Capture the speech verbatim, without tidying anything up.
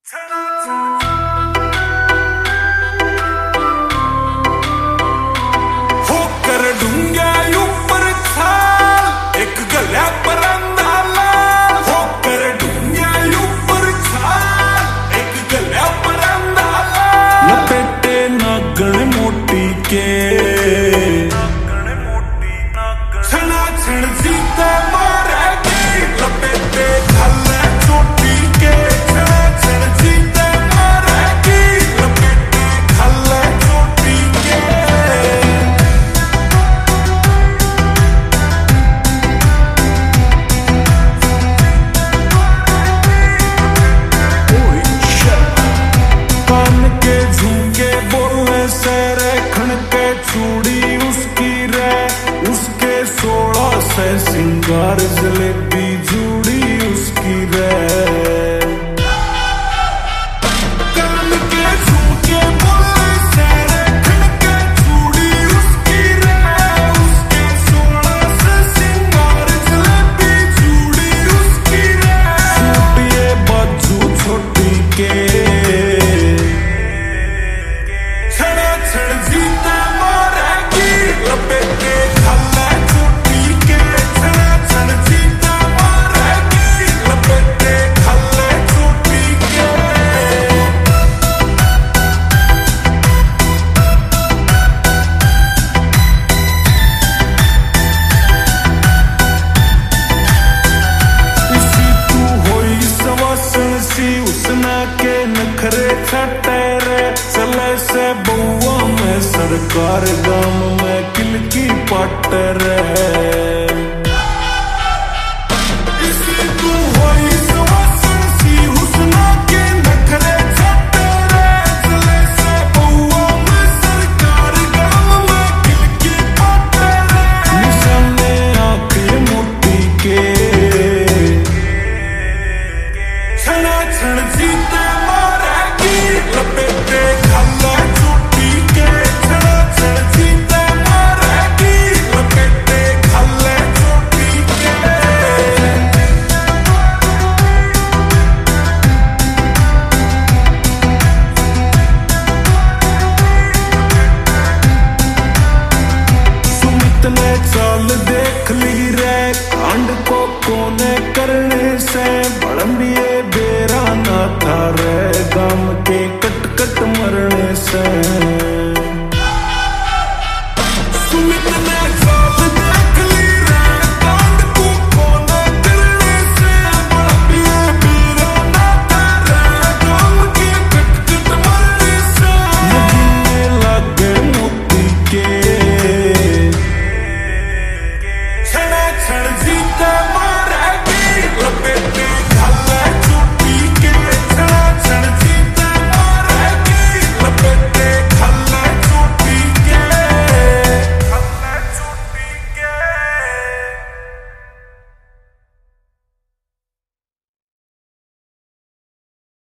होकर डूंगा ऊपर छाल एक गला पर अंधाला। होकर डूंगा ऊपर छाल एक गला पर अंधाला। लपेटे नागण मोटी के छना छण जीता मारेगी। लपेटे खाला चोटी के छना छण जीता मारेगी। लपेटे खाला चोटी के कान के झुमके बोलने से रेखण के चूड़ी उसकी रे। उसके सोलह से सिंगार जलेबी जूड़ी उसकी रे। कान के झुमके बोलने से रेखण के चूड़ी उसकी रे। उसके सोलह से सिंगार जलेबी जूड़ी उसकी रे। सूटिए बाजू छोटी के छड़ा छड़ जीता मारेगी। लपेटे खाला चोटी के छड़ा छड़ जीता मारेगी। लपेटे खाला चोटी के इसी तू होई सवासन सी उसना के नखरे छटे रे। चले से बउआ में सरकार गाम में किलकी पट रे। इसी तू होई सवासन सी उसना के नखरे छटे रे। चले से बउआ में सरकार गाम में किलकी पट रे। निशाने आंख मोटी के छना छण जीता मारेगी। लपेटे खाला चोटी के छना छण जीता मारेगी। लपेटे खाला चोटी के सुमित ने चाल देख ली रे। कांड को कोने करने से बड़म्बिए बेरा ना था रे। गम के